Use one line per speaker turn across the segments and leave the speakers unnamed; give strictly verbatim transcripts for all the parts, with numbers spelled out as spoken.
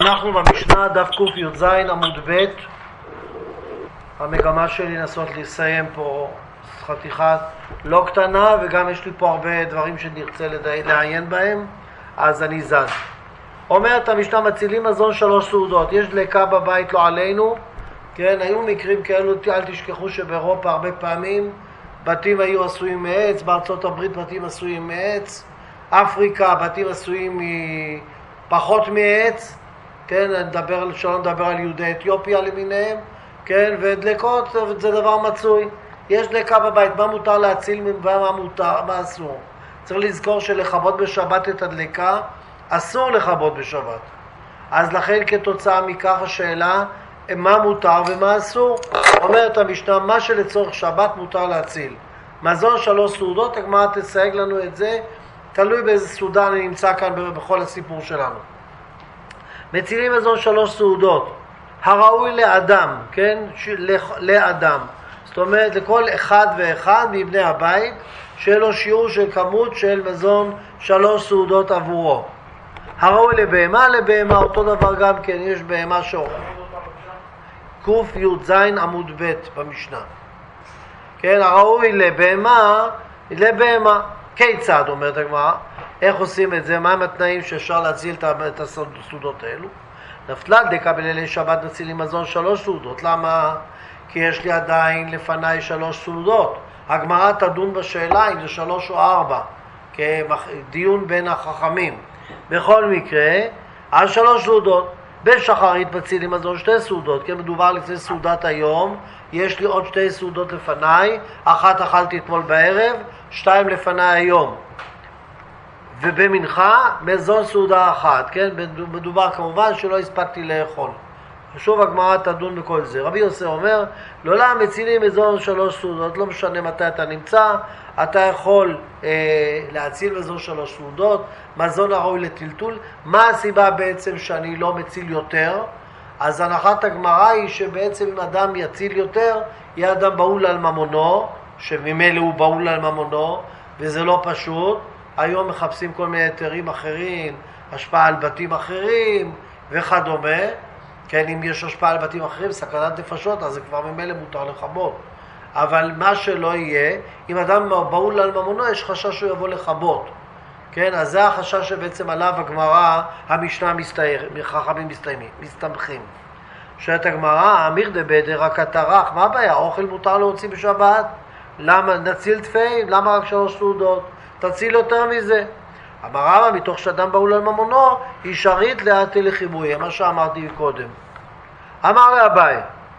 אנחנו במשנה דף קי"ז עמוד ב'. המגמה שלי לנסות לסיים פה חתיכה לא קטנה, וגם יש לי פה הרבה דברים שנרצה לעיין בהם, אז אני זז. אומרת המשנה, מצילים מזון שלוש סעודות. יש דלקה בבית לא עלינו, כן, היו מקרים כאלו, אל תשכחו שבאירופה הרבה פעמים בתים היו עשויים מעץ, בארצות הברית בתים עשויים מעץ, אפריקה בתים עשויים פחות מעץ, כן, נדבר, שלא נדבר על יהודי אתיופיה למיניהם, כן, ודלקות זה דבר מצוי. יש דלקה בבית, מה מותר להציל ומה מותר, מה אסור. צריך לזכור שלכבות בשבת את הדלקה אסור לכבות בשבת. אז לכן כתוצאה מכך השאלה מה מותר ומה אסור. אומרת המשנה, מה שלצורך שבת מותר להציל. מזון שלוש סעודות, הגמרא תסייג לנו את זה, תלוי באיזה סעודה אני נמצא כאן בכל הסיפור שלנו. מצילים מזון שלוש סעודות, הראוי לאדם, כן? לאדם. זאת אומרת, לכל אחד ואחד מבני הבית, שיהיה לו שיעור של כמות של מזון שלוש סעודות עבורו. הראוי לבהמה, לבהמה אותו דבר גם כן, יש בהמה שאוכל. קי"ז עמוד ב' במשנה. כן, הראוי לבהמה, לבהמה. כיצד, אומרת הגמרא, איך עושים את זה? מהם התנאים שאפשר להציל את הסעודות האלו? נפלה דלקה בלילי שבת מצילים מזון שלוש סעודות. למה? כי יש לי עדיין לפניי שלוש סעודות. הגמרא תדון בשאלה אם זה שלוש או ארבע, כדיון בין החכמים. בכל מקרה, על שלוש סעודות. בשחרית מצילים מזון שתי סעודות, כי מדובר לפני סעודת היום, יש לי עוד שתי סעודות לפניי, אחת אכלתי אתמול בערב, שתיים לפניי היום. ובמנחה, מזון סעודה אחת, כן? מדובר כמובן שלא הספקתי לאכול. שוב הגמרא תדון בכל זה. רבי יוסף אומר, לעולם מצילים מזון שלוש סעודות, לא משנה מתי אתה נמצא, אתה יכול אה, להציל מזון שלוש סעודות, מזון הראוי לטלטול. מה הסיבה בעצם שאני לא מציל יותר? אז הנחת הגמרא היא שבעצם אם אדם יציל יותר, יהיה אדם בהול על ממונו, שממילא הוא בהול על ממונו, וזה לא פשוט. היום מחפשים כל מיני היתרים אחרים, השפעה על בתים אחרים וכדומה. כן, אם יש השפעה על בתים אחרים, סכנת נפשות, אז זה כבר ממילא מותר לכבות. אבל מה שלא יהיה, אם אדם בהול על ממונו, יש חשש שהוא יבוא לכבות. כן, אז זה החשש שבעצם עליו הגמרא, המשנה מסתער, חכמים מסתיימים, מסתמכים. שואלת הגמרא, אמיר דבדר רק הטרח, מה הבעיה? אוכל מותר להוציא בשבת? למה? נציל תפיים, למה רק שלוש סעודות? תציל יותר מזה. אמר רבא, מתוך שאדם בהול על ממונו, היא שרית לאט לחיבוי, מה שאמרתי קודם. אמר לאביי,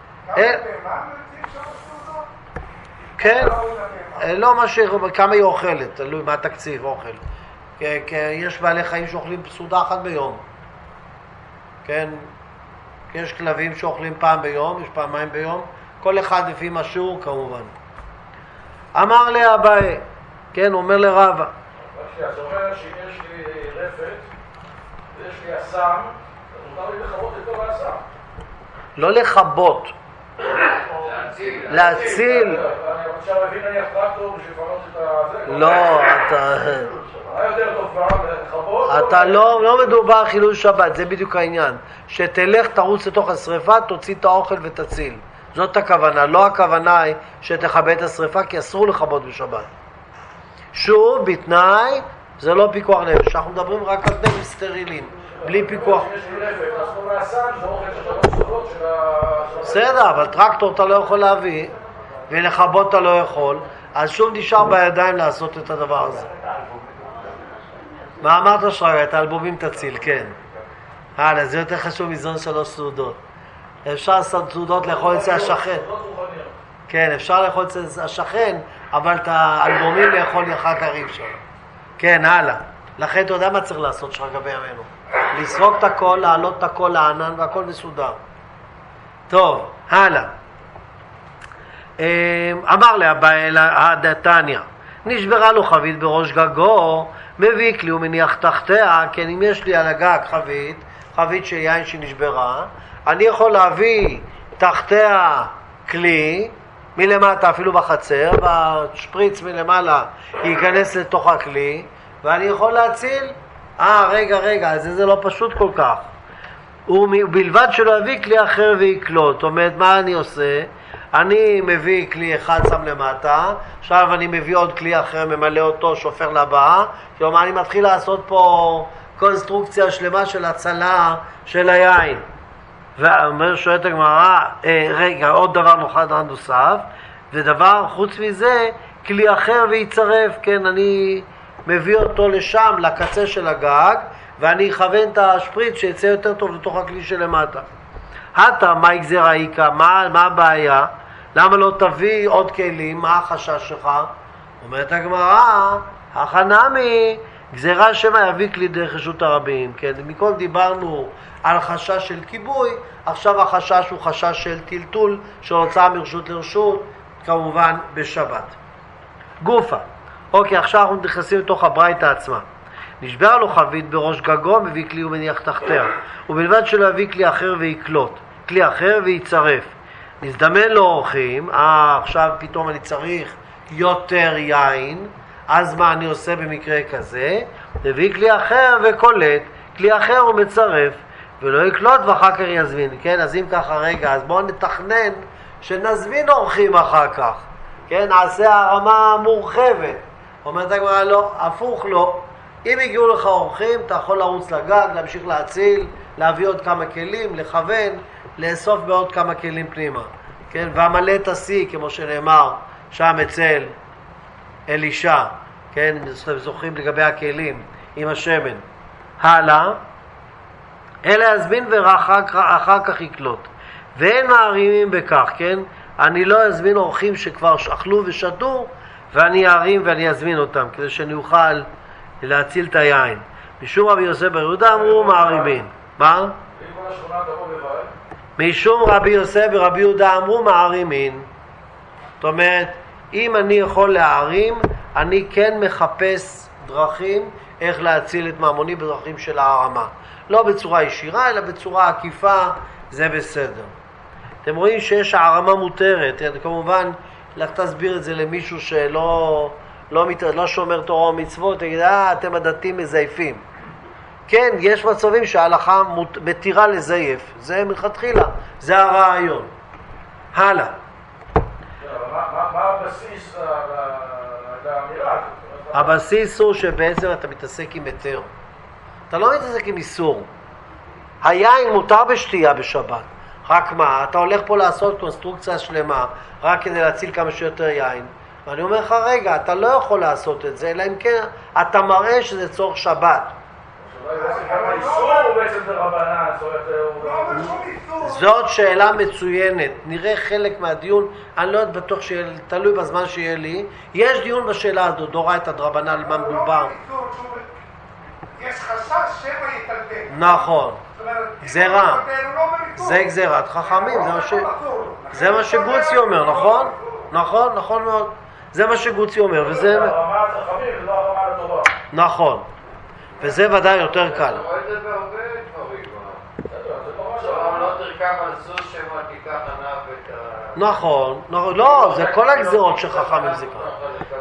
כן, לא מה ש... כמה היא אוכלת, תלוי מה התקציב, אוכל. כי יש בעלי חיים שאוכלים סעודה אחת ביום. כן, יש כלבים שאוכלים פעם ביום, יש פעמיים ביום, כל אחד לפי משהו כמובן. אמר לאביי, כן, אומר לרבא.
אז אומר שאם יש לי רפת ויש לי אסם, אז מותר לי לכבות את כל האסם.
לא לכבות. להציל.
אני עכשיו מבין אני הפרקטור בשביל לפנות את הזה.
לא, אתה...
מה יותר טוב כבר לכבות?
אתה לא, לא מדובר חילול שבת, זה בדיוק העניין. שתלך, תרוץ לתוך השריפה, תוציא את האוכל ותציל. זאת הכוונה, לא הכוונה היא שתכבה את השריפה, כי אסור לכבות בשבת. שוב, בתנאי, זה לא פיקוח נפש. אנחנו מדברים רק על תנאים סטרילים, בלי פיקוח.
יש לי רפת, אז כל האסם זה אוכל של שלוש סעודות של ה...
בסדר, אבל טרקטור אתה לא יכול להביא, ולכבות אתה לא יכול, אז שוב נשאר בידיים לעשות את הדבר הזה. מה אמרת שרגע? את האלבומים תציל, כן. הלאה, זה יותר חשוב מזון שלוש סעודות. אפשר לעשות סעודות לאכול אצל השכן. כן, אפשר לאכול אצל השכן, אבל את האלבומים לאכול אחר כך אי אפשר. כן, הלאה. לכן אתה יודע מה צריך לעשות שרגע בימינו. לסרוק את הכל, להעלות את הכל לענן והכל מסודר. טוב, הלאה. אמר לאביי הדתניא, נשברה לו חבית בראש גגו, מביא כלי ומניח תחתיה, כן, אם יש לי על הגג חבית, חבית של יין שנשברה, אני יכול להביא תחתיה כלי, מלמטה אפילו בחצר, והשפריץ מלמעלה ייכנס לתוך הכלי, ואני יכול להציל. אה, רגע, רגע, זה, זה לא פשוט כל כך. ובלבד שלא יביא כלי אחר ויקלוט. זאת אומרת, מה אני עושה? אני מביא כלי אחד שם למטה, עכשיו אני מביא עוד כלי אחר, ממלא אותו, שופר לבא, כלומר אני מתחיל לעשות פה קונסטרוקציה שלמה של הצלה של היין. ואומר שואלת הגמרא, אה, רגע, עוד דבר נוכל נוסף, ודבר חוץ מזה, כלי אחר ויצרף, כן, אני מביא אותו לשם, לקצה של הגג, ואני אכוון את השפריץ שיצא יותר טוב לתוך הכלי שלמטה. הטה, מה יגזרה איקה? מה, מה הבעיה? למה לא תביא עוד כלים? מה החשש שלך? אומרת הגמרא, החנמי, גזרה שמה יביא כלי דרך רשות הרבים. כן, מכל דיברנו על חשש של כיבוי, עכשיו החשש הוא חשש של טלטול, של הוצאה מרשות לרשות, כמובן בשבת. גופה. אוקיי, עכשיו אנחנו נכנסים לתוך הברייתא עצמה. נשבר לו חבית בראש גגו, מביא כלי ומניח תחתיה, ובלבד שלא יביא כלי אחר ויקלוט, כלי אחר ויצרף. נזדמן לו אורחים, אה, עכשיו פתאום אני צריך יותר יין, אז מה אני עושה במקרה כזה? מביא כלי אחר וקולט, כלי אחר ומצרף, ולא יקלוט ואחר כך יזמין. כן, אז אם ככה רגע, אז בואו נתכנן שנזמין אורחים אחר כך. כן, נעשה הרמה מורחבת. אומרת הגמרא, לא, הפוך לא. אם הגיעו לך אורחים, אתה יכול לרוץ לגג, להמשיך להציל, להביא עוד כמה כלים, לכוון, לאסוף בעוד כמה כלים פנימה. כן, והמלא את השיא, כמו שנאמר, שם אצל אלישע, כן, זוכרים לגבי הכלים, עם השמן. הלאה, אלא יזמין ואחר כך יקלוט. ואין מערימים בכך, כן? אני לא אזמין אורחים שכבר אכלו ושתו, ואני אערים ואני אזמין אותם, כדי שאני אוכל להציל את היין. משום רבי יוסף בר יהודה אמרו מערימין. מה? משום רבי יוסף ורבי יהודה אמרו מערימין. זאת אומרת, אם אני יכול להערים, אני כן מחפש דרכים איך להציל את ממוני בדרכים של הערמה. לא בצורה ישירה, אלא בצורה עקיפה, זה בסדר. אתם רואים שיש הערמה מותרת, כמובן, לך תסביר את זה למישהו שלא לא, לא שומר תורה או מצוות, תגיד, אה, אתם הדתיים מזייפים. כן, יש מצבים שההלכה מתירה לזייף, זה מלכתחילה, זה הרעיון. הלאה.
מה הבסיס לאמירה?
הבסיס הוא שבעצם אתה מתעסק עם היתר. אתה לא מתעסק עם איסור. היין מותר בשתייה בשבת. רק מה, אתה הולך פה לעשות קונסטרוקציה שלמה, רק כדי להציל כמה שיותר יין. ואני אומר לך, רגע, אתה לא יכול לעשות את זה, אלא אם כן אתה מראה שזה צורך שבת. זאת שאלה מצוינת. נראה חלק מהדיון, אני לא יודע בטוח שתלוי בזמן שיהיה לי. יש דיון בשאלה הזאת, דורה את הדרבנה על מה מדובר.
יש חשש שמא יטלטל.
נכון. גזירה. זה גזירת חכמים, זה מה שגוצי אומר, נכון? נכון, נכון מאוד. זה מה שגוצי אומר, וזה...
הרמת חכמים, לא הרמת התורה.
נכון. וזה ודאי יותר קל.
אתה רואה את זה בהרבה דברים. לא תרכב על סוס שמא תיקח ענף את ה...
נכון, לא, זה כל הגזירות שחכמים זה קרה.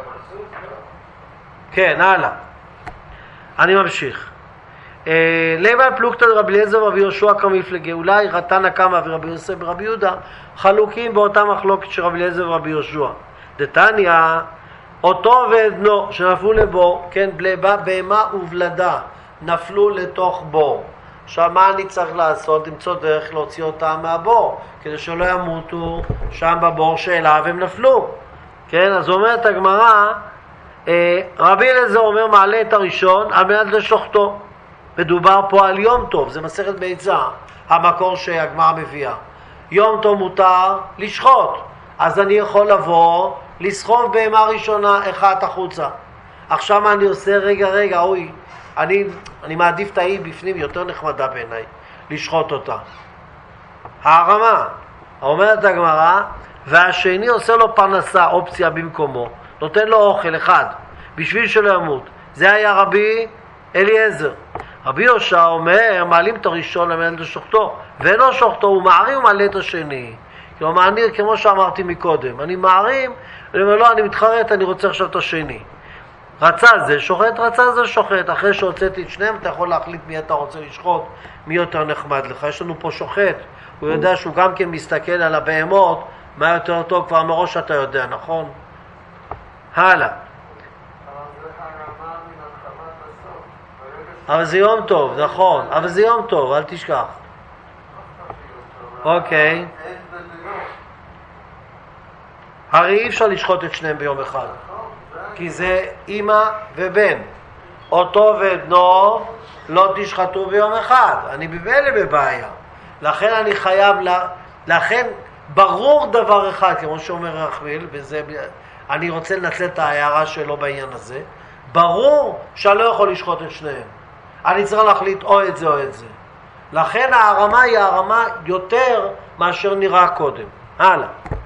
כן, הלאה. אני ממשיך. למה פלוגתא רבי אליעזר ורבי יהושע כמפלגה, אולי רתנא קמא ורבי יוסף ורבי יהודה חלוקים באותה מחלוקת של רבי אליעזר ורבי יהושע. דתניא, אותו ועדנו שנפלו לבור, כן, בהמה ובלדה נפלו לתוך בור. עכשיו מה אני צריך לעשות? למצוא דרך להוציא אותם מהבור, כדי שלא ימותו שם בבור שאליו הם נפלו. כן, אז אומרת הגמרא, רבי אליעזר אומר מעלה את הראשון על מנת לשוחטו. מדובר פה על יום טוב, זה מסכת ביצה, המקור שהגמרא מביאה. יום טוב מותר לשחוט, אז אני יכול לבוא, לסחוב בהמה ראשונה אחת החוצה. עכשיו מה אני עושה? רגע, רגע, אוי, אני, אני מעדיף את האי בפנים, יותר נחמדה בעיניי, לשחוט אותה. הרמה, אומרת הגמרא, והשני עושה לו פרנסה, אופציה במקומו, נותן לו אוכל אחד, בשביל שלא ימות. זה היה רבי אליעזר. רבי יהושע אומר, מעלים את הראשון למעלה לשוחטו, ואינו שוחטו, הוא מערים ומעלה את השני. כלומר, אני, כמו שאמרתי מקודם, אני מערים, אני אומר, לא, אני מתחרט, אני רוצה עכשיו את השני. רצה זה שוחט, רצה זה שוחט. אחרי שהוצאתי את שניהם, אתה יכול להחליט מי אתה רוצה לשחוט, מי יותר נחמד לך. יש לנו פה שוחט, הוא יודע שהוא גם כן מסתכל על הבהמות, מה יותר טוב, כבר מראש אתה יודע, נכון? הלאה. אבל זה יום טוב, נכון, אבל זה יום טוב, אל תשכח. אוקיי. הרי אי אפשר לשחוט את שניהם ביום אחד, כי זה אמא ובן. אותו ובנו לא תשחטו ביום אחד, אני בבאלה בבעיה. לכן אני חייב, לה... לכן ברור דבר אחד, כמו שאומר רחמיל, וזה... אני רוצה לנצל את ההערה שלו בעניין הזה, ברור שאני לא יכול לשחוט את שניהם. אני צריך להחליט או את זה או את זה. לכן הרמה היא הרמה יותר מאשר נראה קודם. הלאה.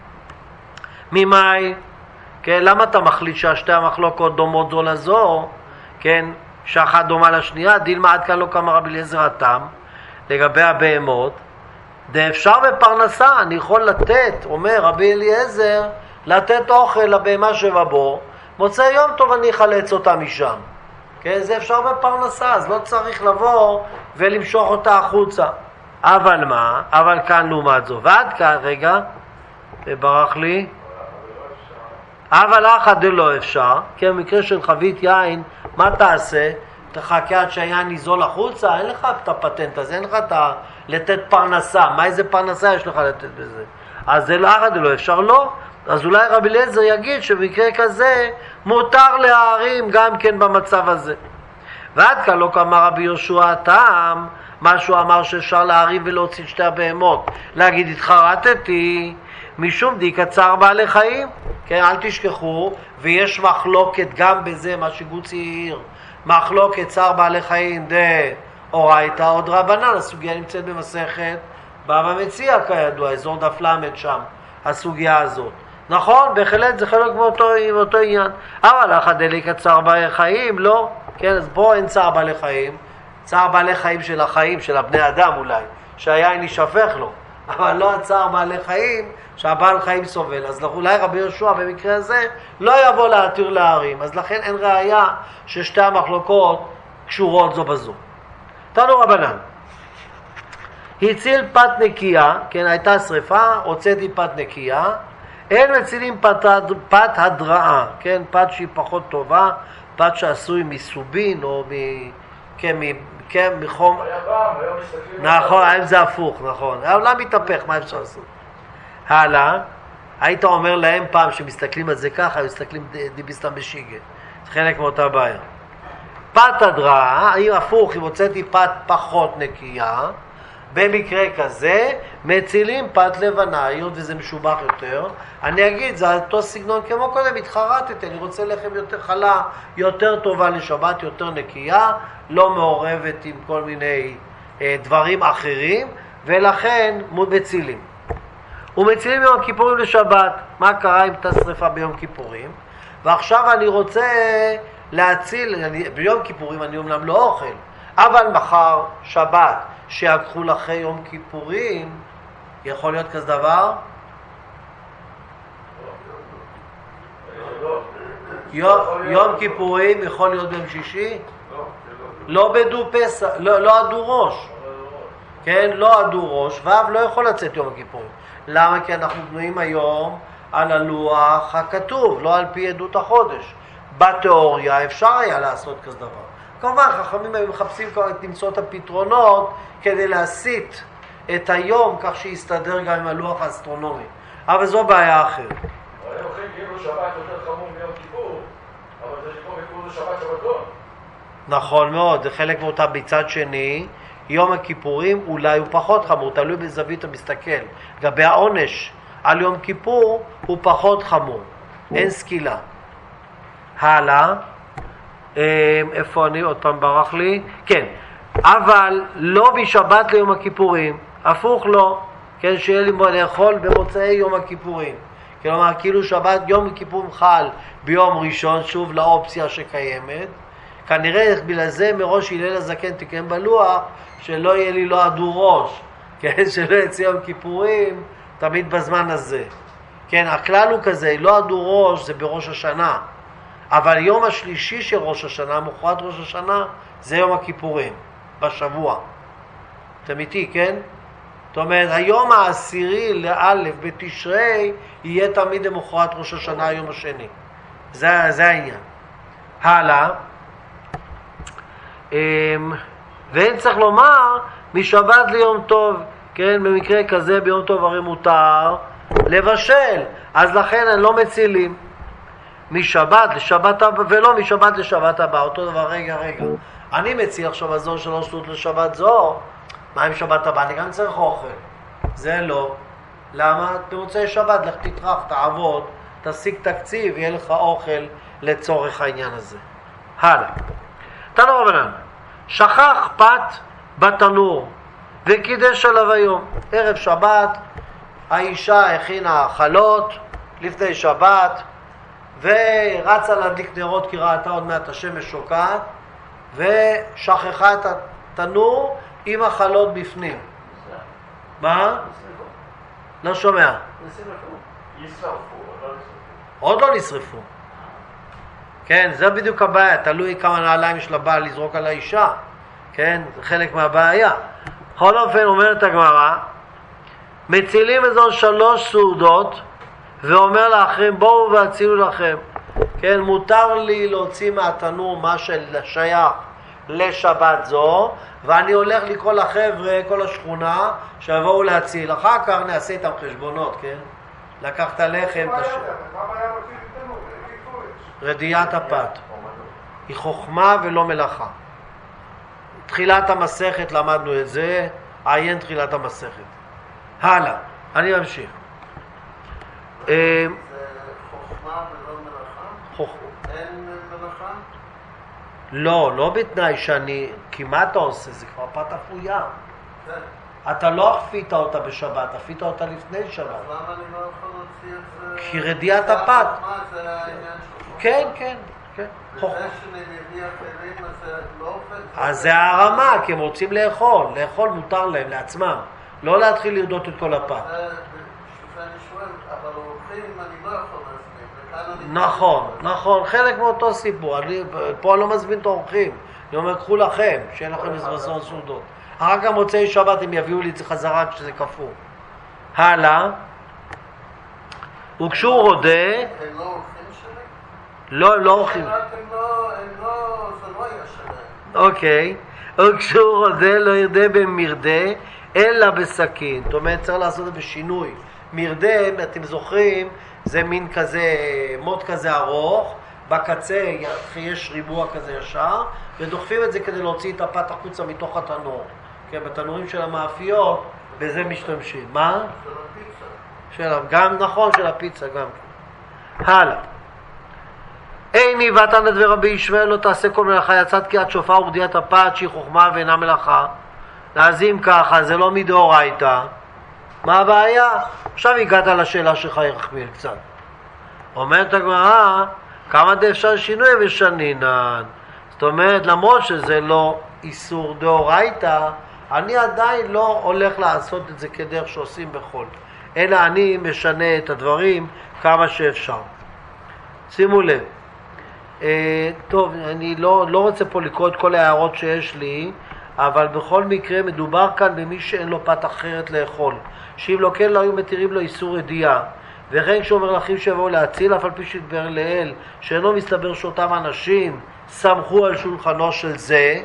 ממאי, כן, למה אתה מחליט שהשתי המחלוקות דומות זו לזו, כן, שאחת דומה לשנייה? דילמה עד כאן לא כמה רבי אליעזר התם, לגבי הבהמות, דה אפשר בפרנסה, אני יכול לתת, אומר רבי אליעזר, לתת אוכל לבהמה שבבור, מוצא יום טוב אני אחלץ אותה משם. כן, זה אפשר בפרנסה, אז לא צריך לבוא ולמשוך אותה החוצה. אבל מה? אבל כאן לעומת זו. ועד כאן, רגע, ברח לי. אבל אחת דלא אפשר, כי במקרה של חבית יין, מה תעשה? תחכה עד שהיין ניזול החוצה, אין לך את הפטנט הזה, אין לך את ה... לתת פרנסה. מה איזה פרנסה יש לך לתת בזה? אז זה לא אחת דלא אפשר, לא. אז אולי רבי אליעזר יגיד שבמקרה כזה מותר להערים גם כן במצב הזה. ועד כאן לא כמה רבי יהושע הטעם, מה שהוא אמר שאפשר להערים ולהוציא שתי הבהמות. להגיד התחרטתי, משום די קצר בעלי חיים. כן, אל תשכחו, ויש מחלוקת גם בזה, מה שגוצי העיר. מחלוקת צער בעלי חיים דה אורייתא עוד רבנן, הסוגיה נמצאת במסכת בבא מציעא כידוע, אזור דף למד שם, הסוגיה הזאת. נכון, בהחלט זה חלק מאותו, מאותו עניין. אבל אחת דליקה צער בעלי חיים, לא. כן, אז פה אין צער בעלי חיים. צער בעלי חיים של החיים, של הבני אדם אולי, שהיין יישפך לו. אבל לא הצער בעלי חיים, שהבעל חיים סובל. אז אולי רבי יהושע במקרה הזה לא יבוא להתיר להערים. אז לכן אין ראיה ששתי המחלוקות קשורות זו בזו. תנו רבנן. הציל פת נקייה, כן, הייתה שריפה, הוצאתי פת נקייה, אין מצילים פת, פת הדרעה, כן, פת שהיא פחות טובה, פת שעשוי מסובין או מ... כן, מ... כן, מחום... נכון, האם זה הפוך, נכון. העולם מתהפך, מה אפשר לעשות? הלאה, היית אומר להם פעם שמסתכלים על זה ככה, הם מסתכלים דיביסטם בשיגה. זה חלק מאותה בעיה. פת הדרעה, האם הפוך, אם הוצאתי פת פחות נקייה, במקרה כזה, מצילים פת לבנה, היות וזה משובח יותר. אני אגיד, זה אותו סגנון כמו קודם, התחרטתי, אני רוצה לחם יותר חלה, יותר טובה לשבת, יותר נקייה, לא מעורבת עם כל מיני אה, דברים אחרים, ולכן מצילים. ומצילים יום הכיפורים לשבת. מה קרה אם הייתה שריפה ביום כיפורים? ועכשיו אני רוצה להציל, אני, ביום כיפורים אני אומנם לא אוכל, אבל מחר שבת, שיעקחו אחרי יום כיפורים, יכול להיות כזה דבר? יום, יום כיפורים יכול להיות ביום שישי? לא בדו פסח, לא, לא עדו ראש. כן, לא עדו ראש, ואב לא יכול לצאת יום הכיפורים. למה? כי אנחנו בנויים היום על הלוח הכתוב, לא על פי עדות החודש. בתיאוריה אפשר היה לעשות כזה דבר. כמובן, חכמים היו מחפשים למצוא את הפתרונות כדי להסיט את היום כך שיסתדר גם עם הלוח האסטרונומי. אבל זו בעיה אחרת.
אבל הם הולכים כאילו שבת יותר חמור מיום כיפור, אבל זה שפה בכור זה שבת שבתון.
נכון מאוד, זה חלק מאותה. בצד שני, יום הכיפורים אולי הוא פחות חמור, תלוי בזווית המסתכל. לגבי העונש על יום כיפור הוא פחות חמור, אין סקילה. הלאה. איפה אני? עוד פעם ברח לי. כן, אבל לא בשבת ליום הכיפורים, הפוך לא, כן, שיהיה לי לאכול במוצאי יום הכיפורים. כלומר, כאילו שבת יום הכיפורים חל ביום ראשון, שוב לאופציה שקיימת. כנראה בגלל זה מראש הלל הזקן תקיים בלוח, שלא יהיה לי לא עדו ראש, כן, שלא יצא יום כיפורים תמיד בזמן הזה. כן, הכלל הוא כזה, לא עדו ראש זה בראש השנה. אבל יום השלישי של ראש השנה, מחרת ראש השנה, זה יום הכיפורים, בשבוע. אתם איתי, כן? זאת אומרת, היום העשירי לאלף בתשרי יהיה תמיד למחרת ראש השנה, היום השני. זה, זה העניין. הלאה. ואין צריך לומר, משבת ליום טוב, כן? במקרה כזה ביום טוב הרי מותר לבשל, אז לכן הם לא מצילים. משבת לשבת הבא, ולא משבת לשבת הבא, אותו דבר. רגע, רגע. אני מציע עכשיו מזון שלוש שעות לשבת זו, מה עם שבת הבא? אני גם צריך אוכל. זה לא. למה? במוצאי שבת, לך תטרח, תעבוד, תשיג תקציב, יהיה לך אוכל לצורך העניין הזה. הלאה. תנו רבנן, שכח פת בתנור וקידש עליו היום. ערב שבת, האישה הכינה חלות לפני שבת, ורצה להדליק נרות כי ראתה עוד מעט השמש שוקעת, ושכחה את התנור עם החלות בפנים. מה? לא שומע. עוד לא נשרפו. כן, זה בדיוק הבעיה, תלוי כמה נעליים יש לבעל לזרוק על האישה. כן, זה חלק מהבעיה. בכל אופן אומרת הגמרא, מצילים מזון שלוש סעודות, ואומר לאחרים בואו והצילו לכם. כן, מותר לי להוציא מהתנור מה ששייך לשבת זו, ואני הולך לקרוא לחבר'ה, כל השכונה, שיבואו להציל. אחר כך נעשה איתם חשבונות, כן? לקחת לחם, תשאיר. רדיעת הפת. היא חוכמה ולא מלאכה. תחילת המסכת למדנו את זה, עיין תחילת המסכת. הלאה, אני ממשיך.
זה חוכמה ולא מלאכה? אין מלאכה?
לא, לא בתנאי שאני, כי מה אתה עושה? זה כבר פת אפויה. אתה לא אפית אותה בשבת, אפית אותה לפני שבת.
אז למה אני לא יכול להוציא את זה?
כי רדיעת הפת.
זה העניין של חוכמה?
כן, כן, כן.
וזה שאני מביא אחרים, אז זה לא עובד?
אז זה הרמה, כי הם רוצים לאכול. לאכול מותר להם, לעצמם. לא להתחיל לרדות את כל הפת.
שזה אני שואל, אבל אורחים אני לא יכול להזמין.
נכון, נכון, חלק מאותו סיפור. אני, פה אני לא מזמין את האורחים. אני אומר, קחו לכם, שיהיה לכם מזמזון סעודות. אחר כך מוצאי שבת הם יביאו לי את זה חזרה כשזה קפוא. הלאה. וכשהוא רודה...
הם לא אורחים שלי?
לא, הם לא אורחים.
הם לא, הם לא, זה לא היה שלהם.
אוקיי. וכשהוא רודה לא ירדה במרדה, אלא בסכין. זאת אומרת, צריך לעשות את זה בשינוי. מרדה, אתם זוכרים, זה מין כזה, מוט כזה ארוך, בקצה יש ריבוע כזה ישר, ודוחפים את זה כדי להוציא את הפת החוצה מתוך התנור. כן, בתנורים של המאפיות, בזה משתמשים. מה?
של הפיצה.
של, גם נכון, של הפיצה, גם כן. הלאה. איני ותנת ורבי ישמעאל לא תעשה כל מלאכה, יצאת כי עד שופר ורדיעת הפת שהיא חוכמה ואינה מלאכה. אז אם ככה, זה לא מדאורייתא. מה הבעיה? עכשיו הגעת לשאלה שלך יחמיל קצת. אומרת הגמרא, כמה די אפשר שינוי ושנינן. זאת אומרת, למרות שזה לא איסור דאורייתא, אני עדיין לא הולך לעשות את זה כדרך שעושים בחול. אלא אני משנה את הדברים כמה שאפשר. שימו לב. אה, טוב, אני לא, לא רוצה פה לקרוא את כל ההערות שיש לי, אבל בכל מקרה מדובר כאן במי שאין לו פת אחרת לאכול. שאם לא כן לא היו מתירים לו איסור רדיעה. וכן כשאומר לאחים שיבואו להציל, אף על פי שהתברר לאל, שאינו מסתבר שאותם אנשים סמכו על שולחנו של זה,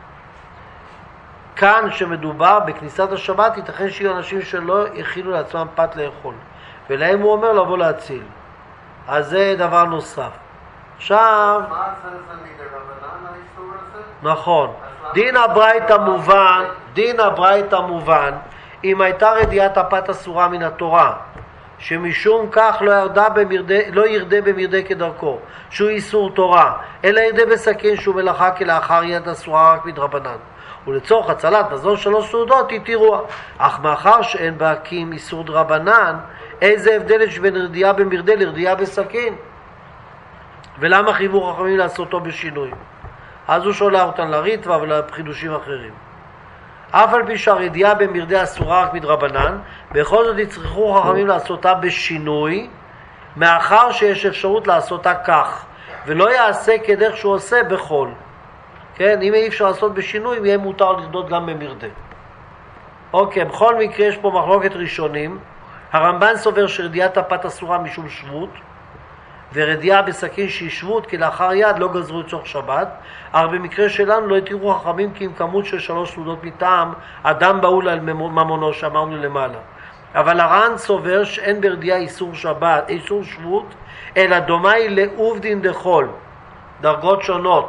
כאן שמדובר בכניסת השבת, ייתכן שיהיו אנשים שלא הכינו לעצמם פת לאכול. ולהם הוא אומר לבוא להציל. אז זה דבר נוסף. עכשיו...
מה זה זה מדרבנן האיסור הזה?
נכון. דין הברייתא מובן, דין הברייתא מובן, אם הייתה רדיעת הפת אסורה מן התורה, שמשום כך לא ירדה במרדה, לא ירדה במרדה כדרכו, שהוא איסור תורה, אלא ירדה בסכין שהוא מלאכה כלאחר יד אסורה רק מדרבנן. ולצורך הצלת מזון שלוש סעודות יתירוה. אך מאחר שאין בהקים איסור דרבנן, איזה הבדל יש בין רדיעה במרדה לרדיעה בסכין? ולמה חייבו חכמים לעשותו בשינוי? אז הוא שולח אותן לריטווה ולחידושים אחרים. אף על פי שהרדיעה במרדה אסורה רק מדרבנן, בכל זאת יצטרכו חכמים לעשותה בשינוי, מאחר שיש אפשרות לעשותה כך, ולא יעשה כדרך שהוא עושה בחול. כן, אם אי אפשר לעשות בשינוי, יהיה מותר לרדות גם במרדה. אוקיי, בכל מקרה יש פה מחלוקת ראשונים. הרמב"ן סובר שרדיעת הפת אסורה משום שבות, ורדיעה בסכין שהיא שבות, כי לאחר יד לא גזרו לצורך שבת, אך במקרה שלנו לא התירו חכמים כי עם כמות של שלוש סעודות מטעם, אדם בהול על ממונו שאמרנו למעלה. אבל הר"ן סובר שאין ברדיעה איסור שבת, איסור שבות, אלא דומה היא לעובדין דחול, דרגות שונות.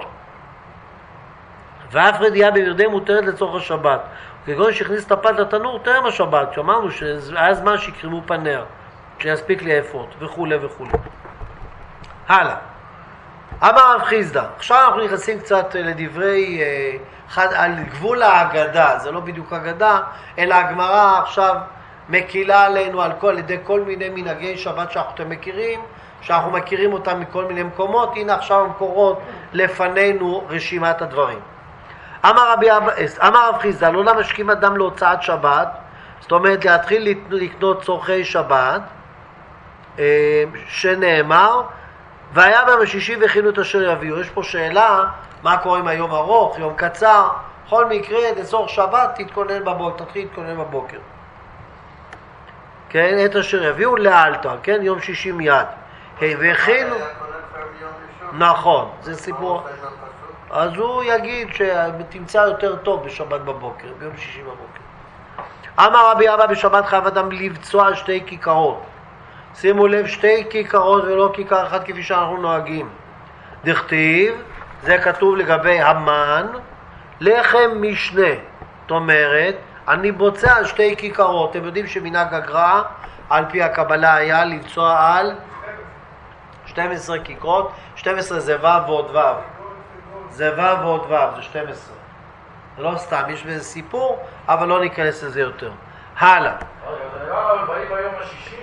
ואף רדיעה במרדה מותרת לצורך השבת. כגון שהכניס את הפת לתנור טרם השבת, שאמרנו שהיה זמן שיקרימו פניה, שיספיק לאפות, וכו' וכו'. הלאה. אמר רב חיסדא, עכשיו אנחנו נכנסים קצת לדברי, חד, על גבול ההגדה, זה לא בדיוק הגדה, אלא הגמרא עכשיו מקילה עלינו על כל, על ידי כל מיני מנהגי שבת שאנחנו מכירים, שאנחנו מכירים אותם מכל מיני מקומות, הנה עכשיו המקורות לפנינו רשימת הדברים. אמר רבי אמר רב חיסדא, לא למשכים אדם להוצאת שבת, זאת אומרת להתחיל לקנות צורכי שבת, שנאמר, והיה ביום השישי והכינו את אשר יביאו. יש פה שאלה, מה קורה עם היום ארוך, יום קצר? בכל מקרה, לצורך שבת, תתכונן בבוקר, תתחיל להתכונן בבוקר. כן, את אשר יביאו לאלתר, כן, יום שישי מיד. והכינו... נכון, זה סיפור... אז הוא יגיד שתמצא יותר טוב בשבת בבוקר, ביום שישי בבוקר. אמר רבי אבא, בשבת חייב אדם לבצוע שתי כיכרות. שימו לב, שתי כיכרות ולא כיכר אחת כפי שאנחנו נוהגים. דכתיב, זה כתוב לגבי המן, לחם משנה. זאת אומרת, אני בוצע שתי כיכרות. אתם יודעים שמנהג הגר"א, על פי הקבלה היה לבצוע על שתים עשרה כיכרות. שתים עשרה זה ו' ועוד ו'. זה ו' ועוד ו', זה שתים עשרה. זה לא סתם, יש בזה סיפור, אבל לא ניכנס לזה יותר. הלאה.
זה היה באים ביום השישי.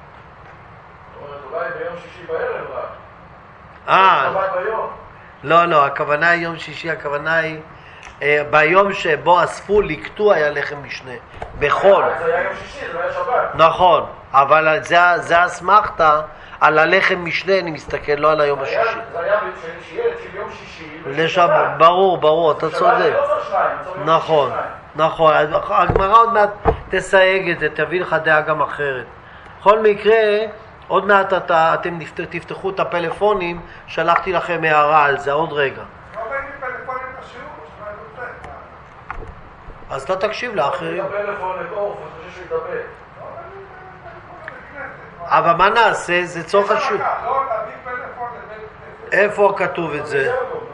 אולי ביום שישי בערב רק.
אה.
ביום.
לא, לא, הכוונה היא יום שישי, הכוונה היא אה, ביום שבו אספו לקטוע היה לחם משנה, בחול.
זה היה יום שישי, זה לא היה שבת.
נכון, אבל זה, זה אסמכתה על הלחם משנה, אני מסתכל, לא על היום השישי.
זה היה שילד של יום שישי.
לשבת, ברור, ברור, אתה צודק. נכון, נכון, הגמרא עוד מעט תסייג את זה, תביא לך דעה גם אחרת. בכל מקרה, עוד מעט אתה, אתם תפתחו את הפלאפונים, שלחתי לכם הערה על זה, עוד רגע.
לא באים לי פלאפונים בשיעור,
אז אתה תקשיב לאחרים.
הפלאפון לגוף, אני חושב שהוא ידבר.
אבל מה נעשה? זה צורך השיעור.
לא, להביא פלאפון לבית...
איפה כתוב את זה?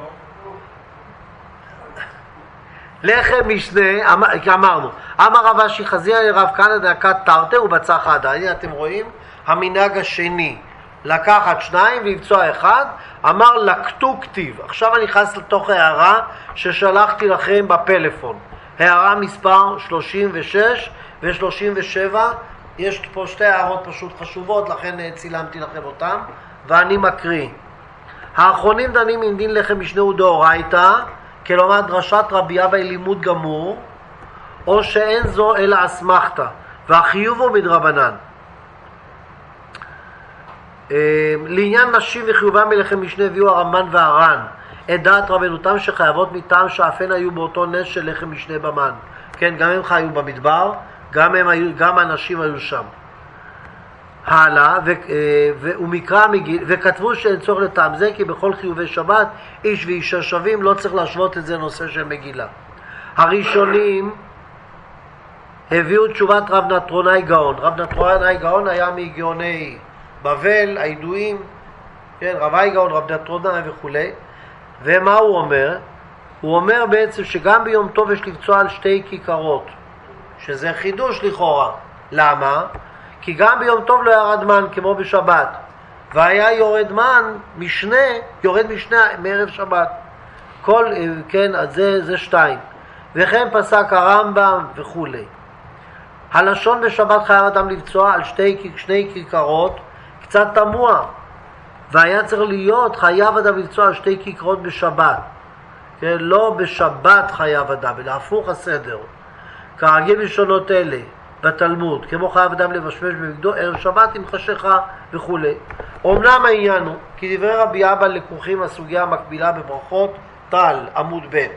לחם משנה, אמרנו, אמר רב אשי חזייה לרב כהנא דאקת תרתי ובצע חדה. הנה אתם רואים? המנהג השני, לקחת שניים ולבצוע אחד, אמר לקטו כתיב. עכשיו אני נכנס לתוך הערה ששלחתי לכם בפלאפון. הערה מספר שלושים ושש ו-שלושים ושבע, יש פה שתי הערות פשוט חשובות, לכן צילמתי לכם אותם, ואני מקריא. האחרונים דנים עם דין לחם משנה ודאורייתא, כלומר דרשת רבי אבא היא לימוד גמור, או שאין זו אלא אסמכתא, והחיוב הוא מדרבנן. לעניין נשים וחיובם מלחם משנה הביאו הרמב"ן והר"ן את דעת רבנותם שחייבות מטעם שאף הן היו באותו נס של לחם משנה במן. כן, גם הם חיו במדבר, גם הם היו, גם הנשים היו שם. הלאה, ו, ומקרא מגיל, וכתבו שאין צורך לטעם זה, כי בכל חיובי שבת איש ואישה שווים, לא צריך להשוות את זה נושא של מגילה. הראשונים הביאו תשובת רב נטרונאי גאון. רב נטרונאי גאון היה מגאוני בבל, הידועים, כן, רבי גאון, רב נטרונאי וכו'. ומה הוא אומר? הוא אומר בעצם שגם ביום טוב יש לבצוע על שתי כיכרות, שזה חידוש לכאורה. למה? כי גם ביום טוב לא ירד מן כמו בשבת, והיה יורד מן משנה, יורד משנה מערב שבת. כל, כן, אז זה, זה שתיים. וכן פסק הרמב"ם וכו'. הלשון בשבת חייב אדם לבצוע על שתי, שני כיכרות, קצת תמוה. והיה צריך להיות חייב אדם לבצוע על שתי כיכרות בשבת. כן, לא בשבת חייב אדם, אלא הפוך הסדר. כרגיל בשונות אלה. בתלמוד, כמו חייב אדם למשמש בבגדו ערב שבת עם חשיכה וכו'. אומנם העניין הוא כי דברי רבי אבא לקוחים הסוגיה המקבילה בברכות טל, עמוד ב',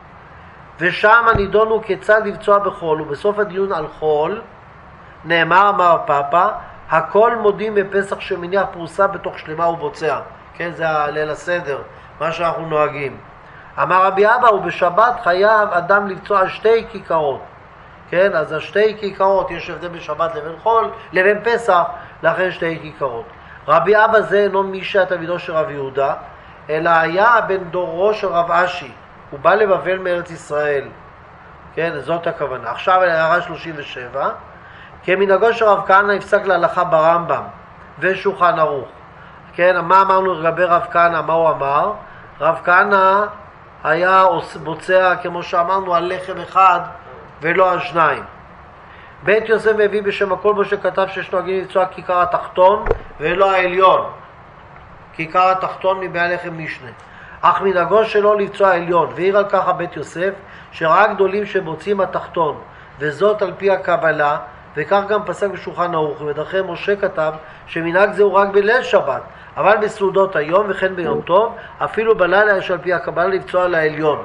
ושם הנידונו כיצד לבצוע בחול, ובסוף הדיון על חול נאמר, אמר פאפה, הכל מודים בפסח שמניח פרוסה בתוך שלמה ובוצע. כן, זה ליל הסדר, מה שאנחנו נוהגים. אמר רבי אבא, ובשבת חייב אדם לבצוע שתי כיכרות. כן, אז השתי כיכרות, יש הבדל בשבת לבין חול, לבין פסח, לכן שתי כיכרות. רבי אבא זה אינו מי שהיה תלמידו של רב יהודה, אלא היה בן דורו של רב אשי. הוא בא לבבל מארץ ישראל. כן, זאת הכוונה. עכשיו הערה שלושים ושבע. כמנהגו של רב כהנא יפסק להלכה ברמב"ם ושולחן ערוך. כן, מה אמרנו לגבי רב כהנא? מה הוא אמר? רב כהנא היה בוצע, כמו שאמרנו, על לחם אחד ולא על שניים. בית יוסף מביא בשם הכל בו שכתב שיש נוהגים לבצוע כיכר התחתון ולא העליון. כיכר התחתון מבעל לחם משנה. אך מנהגו שלו לבצוע העליון, והעיר על כך בית יוסף שרק גדולים שבוצעים התחתון, וזאת על פי הקבלה, וכך גם פסק בשולחן ערוך. ובדרכי משה כתב שמנהג זה הוא רק בליל שבת, אבל בסעודות היום וכן ביום טוב, אפילו בלילה יש על פי הקבלה לבצוע על העליון.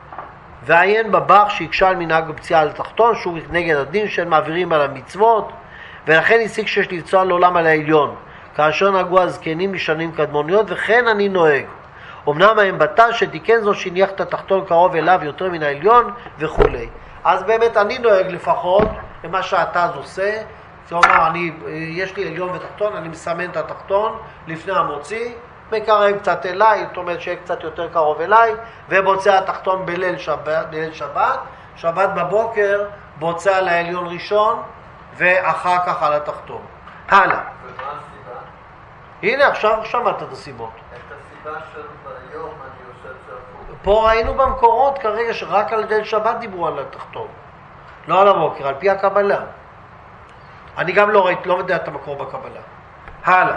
ועיין בבח שהקשה על מנהג בפציעה על התחתון, שהוא נגד הדין של מעבירים על המצוות, ולכן הסיק שיש לבצוע לעולם על העליון, כאשר נהגו הזקנים משנים קדמוניות, וכן אני נוהג. אמנם הם בטל שתיקן זו שהניח את התחתון קרוב אליו יותר מן העליון וכו'. אז באמת אני נוהג לפחות למה שאתה אז עושה, כלומר, אני, יש לי עליון ותחתון, אני מסמן את התחתון לפני המוציא, מקרב קצת אליי, זאת אומרת שיהיה קצת יותר קרוב אליי, ובוצע התחתון בליל שבת, בליל שבת, שבת בבוקר, בוצע לעליון ראשון, ואחר כך על התחתון. הלאה.
ומה הסיבה?
הנה, עכשיו שמעת את הסיבות.
את הסיבה של היום אני עושה צפות.
פה ראינו במקורות כרגע שרק על ליל שבת דיברו על התחתון, לא על הבוקר, על פי הקבלה. אני גם לא ראיתי, לא יודע את המקור בקבלה. הלאה.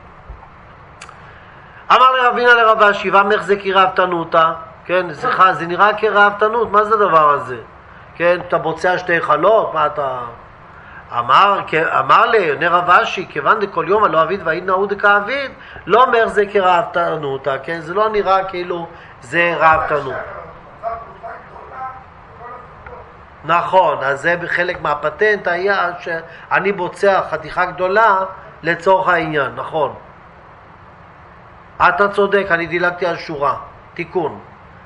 אמר לרבינה לרב אשי, ואמך זה כי ראוותנותא, כן, סליחה, זה נראה כראוותנות, מה זה הדבר הזה? כן, אתה בוצע שתי חלות, מה אתה... אמר, אמר לי, עונה רב אשי, כיוון דכל יום הלא אביד והעיד נאו דכאביד, לא אומר זה כראוותנותא, כן, זה לא נראה כאילו זה ראוותנות. נכון, אז זה בחלק מהפטנט היה שאני בוצע חתיכה גדולה לצורך העניין, נכון. אתה צודק, אני דילגתי על שורה, תיקון.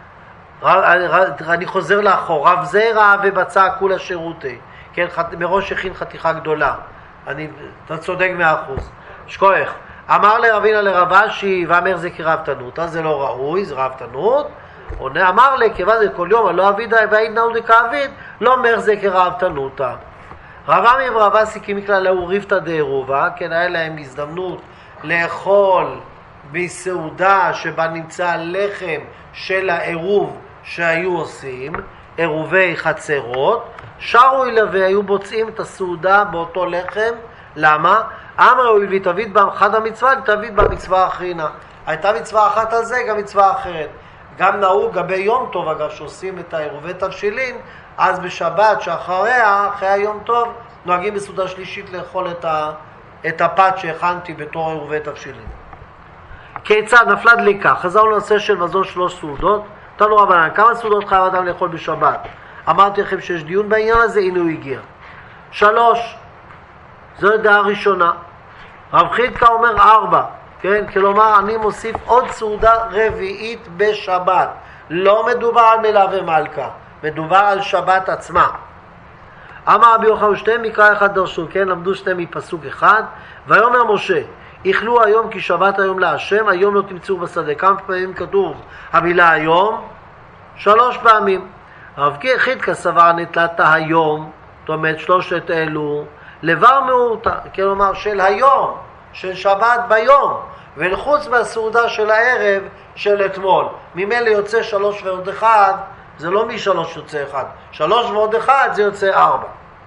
אני חוזר לאחור, רב זרע ובצע כולה שירותי, כן, מראש הכין חתיכה גדולה. אני, אתה צודק מאה אחוז. שכוח, אמר לרבינה לרב אשי, ואמר זה כראוותנות, אז זה לא ראוי, זה ראוותנות. אמר לי, כיוון זה כל יום, הלא אביד והעיד נאו דכאביד, לא אומר זה כראוותנותא. רב עמי ורב אסי כמכלל הוא ריבתא דעירובה, כן, היה להם הזדמנות לאכול בסעודה שבה נמצא לחם של העירוב שהיו עושים, עירובי חצרות, שרו אלה היו בוצעים את הסעודה באותו לחם. למה? אמר הוא הביא תביד באחד המצווה, תביד במצווה האחרינה. הייתה מצווה אחת על זה, גם מצווה אחרת. גם נהוג גבי יום טוב, אגב, שעושים את העירובי תבשילין, אז בשבת שאחריה, אחרי היום טוב, נוהגים בסעודה שלישית לאכול את, ה, את הפת שהכנתי בתור עירובי תבשילין. כיצד נפלה דליקה? חזרנו לנושא של מזון שלוש סעודות. תנו רבנן, כמה סעודות חייב אדם לאכול בשבת? אמרתי לכם שיש דיון בעניין הזה, הנה הוא הגיע. שלוש, זו דעה ראשונה. רב חידקה אומר ארבע, כן? כלומר, אני מוסיף עוד סעודה רביעית בשבת. לא מדובר על מילה ומלכה, מדובר על שבת עצמה. אמר רבי יוחנן, שתיהם מקרא אחד דרשו, כן? למדו שתיהם מפסוק אחד. ויאמר משה, איכלו היום כי שבת היום להשם, היום לא תמצאו בשדה. כמה פעמים כתוב המילה היום? שלוש פעמים. רב חידקה סבר נטלת היום, זאת אומרת שלושת אלו, לבר מאורתא, כלומר של היום, של שבת ביום, ולחוץ מהסעודה של הערב של אתמול. ממילא יוצא שלוש ועוד אחד, זה לא משלוש יוצא אחד, שלוש ועוד אחד זה יוצא ארבע.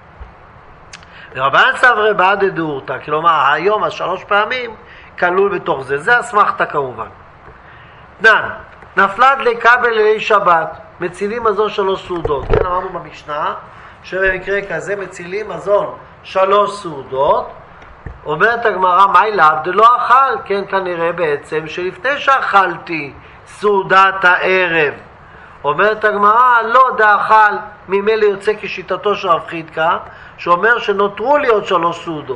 ורבן סברי בעד דאורתא, כלומר היום השלוש פעמים כלול בתוך זה, זה אסמכתא כמובן. תנן, נפלה דליקה בלילי שבת, מצילים מזון שלוש סעודות. כן, אמרנו במשנה שבמקרה כזה מצילים מזון שלוש סעודות. אומרת הגמרא, מה אליו? דלא אכל, כן, כנראה בעצם שלפני שאכלתי סעודת הערב. אומרת הגמרא, לא דאכל, ממילא יוצא כשיטתו של רב חידקה, שאומר שנותרו לי עוד שלוש סעודות.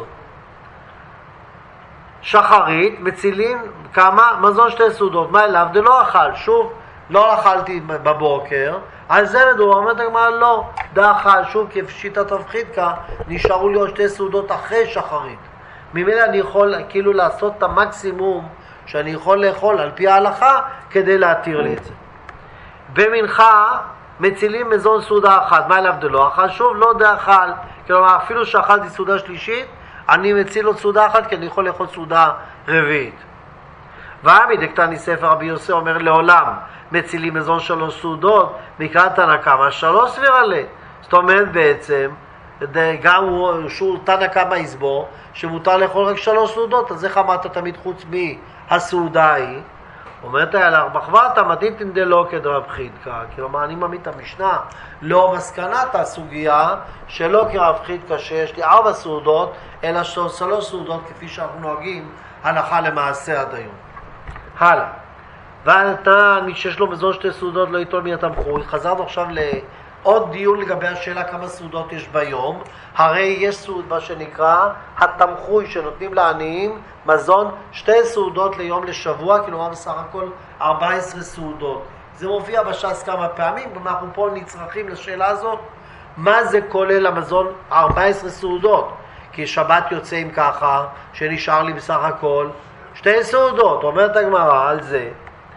שחרית, מצילים כמה? מזון שתי סעודות. מה אליו? דלא אכל, שוב, לא אכלתי בבוקר, על זה מדובר. אומרת הגמרא, לא, דאכל, שוב, כשיטת רב חידקה, נשארו לי עוד שתי סעודות אחרי שחרית. ממילא אני יכול כאילו לעשות את המקסימום שאני יכול לאכול על פי ההלכה כדי להתיר לי את זה. במנחה מצילים מזון סעודה אחת, מה אליו דלא אכל? שוב, לא דאכל, כלומר אפילו שאכלתי סעודה שלישית, אני מציל עוד סעודה אחת כי אני יכול לאכול סעודה רביעית. ועמי דקתני ספר רבי יוסי אומר לעולם מצילים מזון שלוש סעודות, מקרא תנא קמא שלוש סבירה לה. זאת אומרת בעצם, גם הוא, שהוא תנא קמא יסבור, שמותר לאכול רק שלוש סעודות, אז איך אמרת תמיד חוץ מהסעודה ההיא? אומרת היה לך, בחברת המתיתין דלא כדרב חידקה, כלומר אני מעמיד את המשנה, לא מסקנת הסוגיה, שלא כרב חידקה שיש לי ארבע סעודות, אלא שלוש סעודות כפי שאנחנו נוהגים, הלכה למעשה עד היום. הלאה. ואתה, מי שיש לו מזון שתי סעודות לא יטול מן התמחוי. חזרנו עכשיו לעוד דיון לגבי השאלה כמה סעודות יש ביום. הרי יש סעוד מה שנקרא התמחוי שנותנים לעניים מזון שתי סעודות ליום לשבוע, כלומר בסך הכל ארבע עשרה סעודות. זה מופיע בש"ס כמה פעמים, ואנחנו פה נצרכים לשאלה הזאת, מה זה כולל המזון ארבע עשרה סעודות? כי שבת יוצא עם ככה, שנשאר לי בסך הכל שתי סעודות. אומרת הגמרא על זה,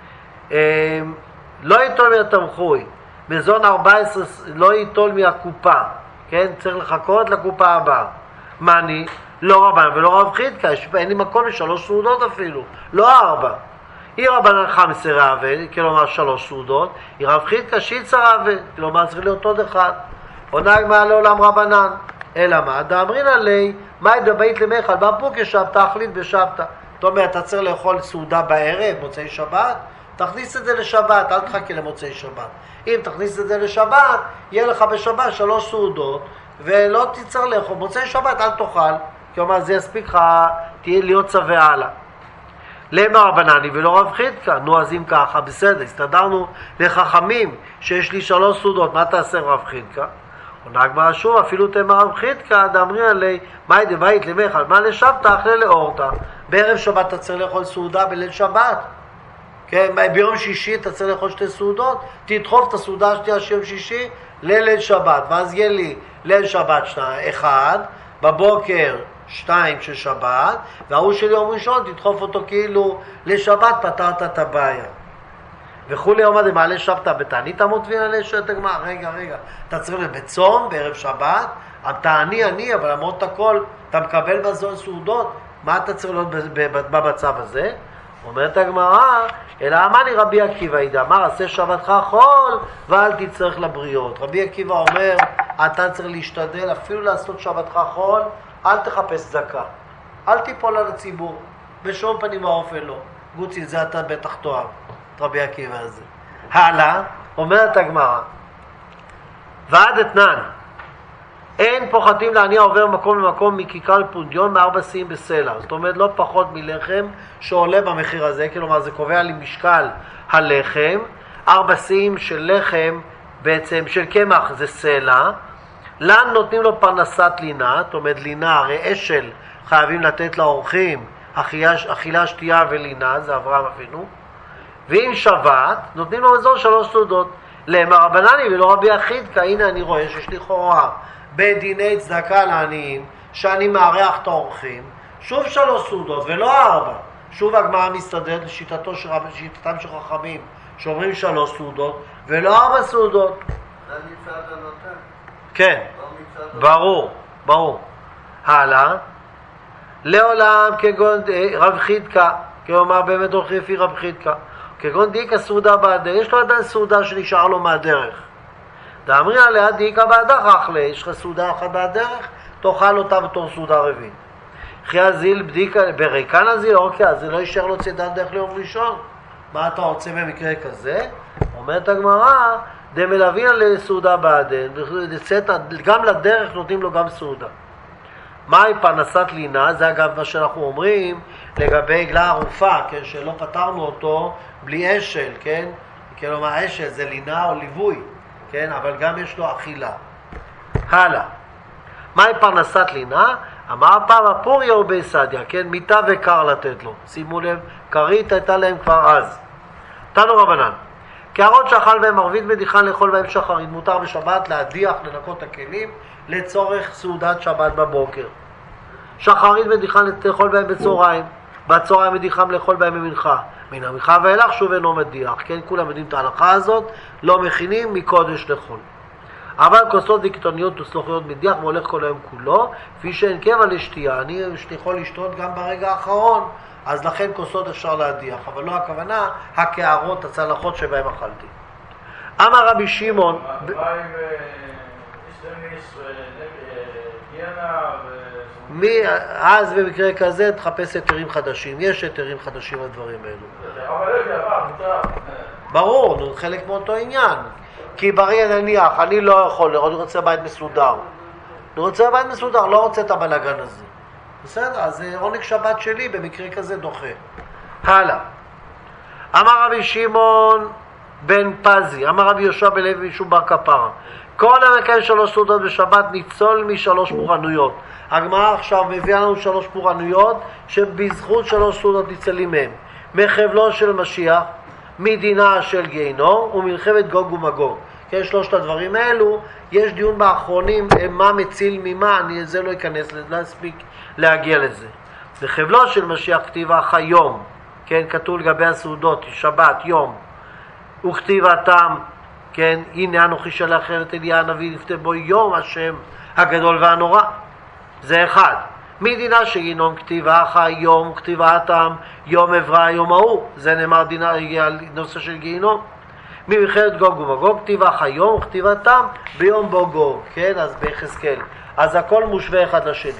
לא ייטול מהתמחוי, מזון ארבע עשרה לא ייטול מהקופה, כן? צריך לחכות לקופה הבאה. מני? לא רבנן ולא רב חידקה, אין לי מקום לשלוש סעודות אפילו, לא ארבע. היא רבנן חמסה רעבה, כלומר שלוש סעודות, היא רב חידקה שיצה רעבה, כלומר צריך להיות עוד אחד. עונה הגמרא לעולם רבנן, אלא מה? דאמרינן ליה, מאי דבית למיכל, באפוקי שבתא אכלית בשבתא. זאת אומרת, אתה צריך לאכול סעודה בערב, מוצאי שבת, תכניס את זה לשבת, אל תחכה למוצאי שבת. אם תכניס את זה לשבת, יהיה לך בשבת שלוש סעודות, ולא תצטרך לאכול. מוצאי שבת אל תאכל, כלומר זה יספיק לך, תהיה להיות צווה הלאה. למה רבנני ולא רב חידקה? נו, אז אם ככה, בסדר, הסתדרנו לחכמים שיש לי שלוש סעודות, מה תעשה רב חידקה? עונה הגמרא שוב, אפילו תאמר רב חידקה, דאמרינן ליה, מאי דבית למיכל, מה לשבתא אכלה לאורתא. בערב שבת אתה צריך לאכול סעודה בליל שבת. כן, ביום שישי אתה צריך לאכול שתי סעודות, תדחוף את הסעודה השנייה של יום שישי לליל שבת, ואז יהיה לי ליל שבת שני, אחד, בבוקר שתיים של שבת, והוא של יום ראשון תדחוף אותו כאילו לשבת, פתרת את הבעיה. וכולי יום עד מעלה שבתא בתענית המוטבין עלי שאת הגמרא, רגע, רגע, אתה צריך בצום בערב שבת, אתה עני עני, אבל למרות הכל, אתה מקבל מזון סעודות, מה אתה צריך להיות במצב הזה? אומרת הגמרא, אלא אמני רבי עקיבא ידע, אמר עשה שבתך חול ואל תצטרך לבריות. רבי עקיבא אומר, אתה צריך להשתדל אפילו לעשות שבתך חול, אל תחפש צדקה, אל תיפול על הציבור, בשום פנים ואופן לא. גוצי, זה אתה בטח תואר, את רבי עקיבא הזה. הלאה, אומרת הגמרא, ועד אתנן, אין פוחתים להניע עובר מקום למקום מכיכר לפונדיון מארבע שיאים בסלע. זאת אומרת, לא פחות מלחם שעולה במחיר הזה, כלומר זה קובע לי משקל הלחם. ארבע שיאים של לחם, בעצם של קמח זה סלע. לן נותנים לו פרנסת לינה, זאת אומרת לינה, הרי אשל חייבים לתת לאורחים, אכילה, אכילה שתייה ולינה, זה אברהם אבינו. ואם שבת, נותנים לו מזון שלוש סעודות. למה רבנני ולא רבי חידקה, הנה אני רואה שיש לי חורה בדיני צדקה לעניים, שאני מארח את האורחים, שוב שלוש סעודות ולא ארבע. שוב הגמרא מסתדרת לשיטתו של שיטתם של חכמים, שאומרים שלוש סעודות ולא ארבע סעודות.
זה מצד הנותן.
כן,
לא מצד
ברור, ברור. הלאה. לעולם כגון רב חידקה, כלומר באמת הולכים לפי רב חידקה, כגון דיקה סעודה בעדה, יש לו עדיין סעודה שנשאר לו מהדרך. דאמרינן ליה דיקה בעדה אכלה, יש לך סעודה אחת מהדרך, תאכל אותה בתור סעודה רביעית. חיה זיל בדיקה, בריקן הזיל, אוקיי, אז זה לא יישאר לו צידת דרך ליום ראשון. מה אתה רוצה במקרה כזה? אומרת הגמרא, דמלווין לסעודה בעדן, גם לדרך נותנים לו גם סעודה. מהי פרנסת לינה? זה אגב מה שאנחנו אומרים לגבי עגלה ערופה, כן, שלא פתרנו אותו בלי אשל, כן? כלומר אשל זה לינה או ליווי, כן? אבל גם יש לו אכילה. הלאה. מהי פרנסת לינה? אמר פעם הפוריה או ביסדיה, כן? מיטה וקר לתת לו. שימו לב, קרית הייתה להם כבר אז. תנו רבנן. קערות שאכל בהם ערבית מדיחן לאכול בהם שחרית, מותר בשבת להדיח, לנקות הכלים לצורך סעודת שבת בבוקר. שחרית מדיחן לאכול בהם בצהריים, בצהריים מדיחם לאכול בהם במנחה. מן המנחה ואילך שוב אינו מדיח, כן? כולם יודעים את ההלכה הזאת, לא מכינים מקודש לחול. אבל כוסות דקטוניות וסלוחיות מדיח והולך כל היום כולו, כפי שאין קבע לשתייה. אני יכול לשתות גם ברגע האחרון, אז לכן כוסות אפשר להדיח, אבל לא הכוונה הקערות, הצלחות שבהם אכלתי. אמר רבי שמעון,
מה עם איסטמיס וגיינה ו...
אז במקרה כזה תחפש היתרים חדשים, יש היתרים חדשים לדברים האלו.
אבל איך יעבר, מותר.
ברור, נו, חלק מאותו עניין. כי בריא נניח, אני לא יכול, אני רוצה בית מסודר. אני רוצה בית מסודר, לא רוצה את הבלגן הזה. בסדר, אז זה עונג שבת שלי, במקרה כזה דוחה. הלאה. אמר רבי שמעון בן פזי, אמר רבי יהושע בן לוי משום בר כפרה, כל המקיים שלוש סעודות בשבת ניצול משלוש פורענויות. הגמרא עכשיו מביאה לנו שלוש פורענויות, שבזכות שלוש סעודות ניצלים מהם. מחבלו של משיח, מדינה של גיהינום, ומלחמת גוג ומגוג. כן, שלושת הדברים האלו, יש דיון באחרונים, מה מציל ממה, אני זה לא אכנס, לא אספיק להגיע לזה. בחבלו של משיח כתיבה חיים, כן, כתוב לגבי הסעודות, שבת, יום, וכתיבתם, כן, הנה אנוכי שלח את אליה הנביא לפני בו יום השם הגדול והנורא. זה אחד. מדינה שגיהינום כתיבה חיים, וכתיבתם יום עברה יום ההוא. זה נאמר דינה, נושא של גיהינום. ממלחמת גוג ומגוג כתיבה חיים, וכתיבתם ביום בו גוג. כן, אז ביחזקאל. אז הכל מושווה אחד לשני.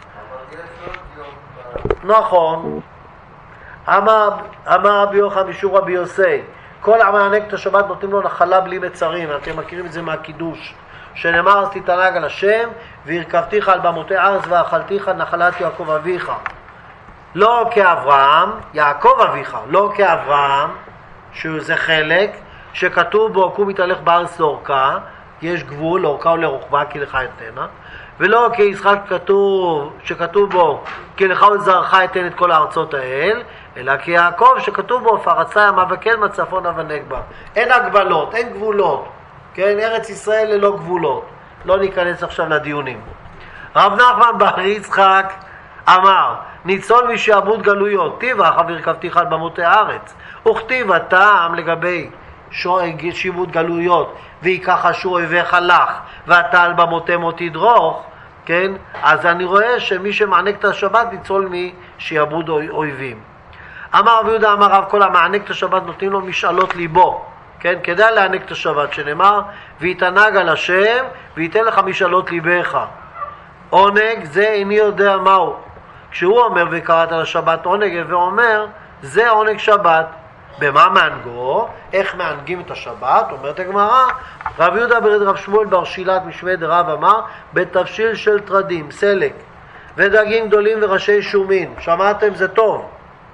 נכון. אמר רבי יוחנן משום רבי יוסי, כל המענג את השבת נותנים לו נחלה בלי מצרים. אתם מכירים את זה מהקידוש, שנאמר אז תתענג על השם והרכבתיך על במותי ארץ ואכלתיך נחלת יעקב אביך. לא כאברהם, יעקב אביך, לא כאברהם, שזה חלק שכתוב בו קום מתהלך בארץ לאורכה, יש גבול לאורכה ולרוחבה כי לך אתנה, ולא כיצחק כתוב, שכתוב בו כי לך ולזרעך אתן את כל הארצות האל, אלא כיעקב שכתוב בו פרצה ימה וקדמה צפונה ונגבה. אין הגבלות, אין גבולות, כן, ארץ ישראל ללא גבולות. לא ניכנס עכשיו לדיונים. רב נחמן בר יצחק אמר, ניצול משעבוד גלויות, טיבח והרכבתיך על במותי הארץ, וכתיב הטעם לגבי שיבוד גלויות, ויקח אשור אויביך לך, ואתה על במותי מות תדרוך, כן? אז אני רואה שמי שמענק את השבת ניצול משעבוד אויבים. אמר רבי יהודה אמר רב, כל המענק את השבת נותנים לו משאלות ליבו, כן? כדאי להענק את השבת, שנאמר ויתענג על השם וייתן לך משאלות ליבך. עונג זה איני יודע מהו. כשהוא אומר וקראת על השבת עונג, ואומר זה עונג שבת. במה מענגו? איך מענגים את השבת? אומרת הגמרא, רב יהודה ברד רב שמואל בר שילת משמי דרב אמר בתבשיל של טרדים, סלק ודגים גדולים וראשי שומין. שמעתם? זה טוב.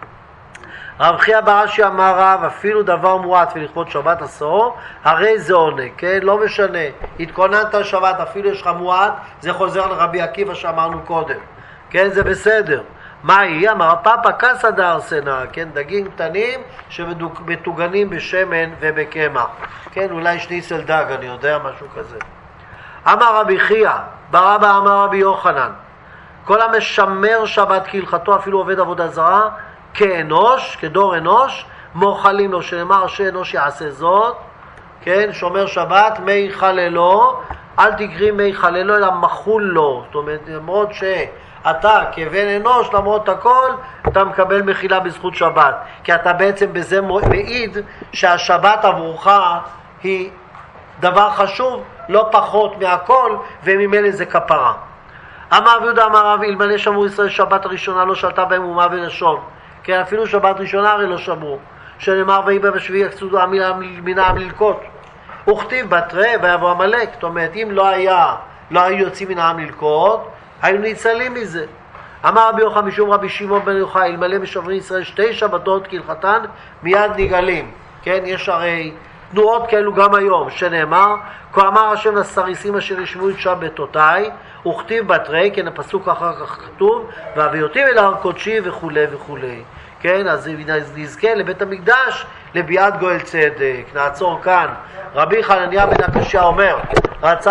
רב חייא בר אשי אמר רב, אפילו דבר מועט ולכבוד שבת עשור, הרי זה עונג, כן? לא משנה, התכוננת שבת, אפילו יש לך מועט, זה חוזר לרבי עקיבא שאמרנו קודם, כן? זה בסדר. מה היא? אמר פאפה קסא דארסנה, כן? דגים קטנים שמטוגנים בשמן ובקמח, כן? אולי שניצל דג, אני יודע, משהו כזה. אמר רבי חייא בר אבא אמר רבי יוחנן, כל המשמר שבת כהלכתו, אפילו עובד עבודה זרה, כאנוש, כדור אנוש, מוכלים לו, שנאמר שאנוש יעשה זאת, כן, שומר שבת, מי חללו, אל תקרי מי חללו, אלא מחול לו. זאת אומרת, למרות שאתה כבן אנוש, למרות הכל, אתה מקבל מחילה בזכות שבת, כי אתה בעצם בזה מעיד שהשבת עבורך היא דבר חשוב, לא פחות מהכל, וממילא זה כפרה. אמר רבי יהודה אמר רב, אלמלא שמרו ישראל שבת הראשונה לא שלטה בהם אומה ולשון, כן, אפילו שבת ראשונה הרי לא שמרו, שנאמר ויהי בשביעי יקצו מן העם ללקוט, וכתיב בתרי ויבוא עמלק. זאת אומרת, אם לא היה, לא היו יוצאים מן העם ללקוט, היו ניצלים מזה. אמר רבי יוחנן משום רבי שמעון בן יוחאי, אלמלא משומרים ישראל שתי שבתות כהלכתן מיד נגאלים. כן, יש הרי תנועות כאלו גם היום, שנאמר, כה אמר השם לסריסים אשר ישמעו את שבתותיי, וכתיב בתרי, כן, הפסוק אחר כך כתוב, והביאותים אל הר קודשי וכו' וכו'. כן, אז נזכה לבית המקדש לביאת גואל צדק. נעצור כאן. רבי חנניה בן הקשיא אומר, רצה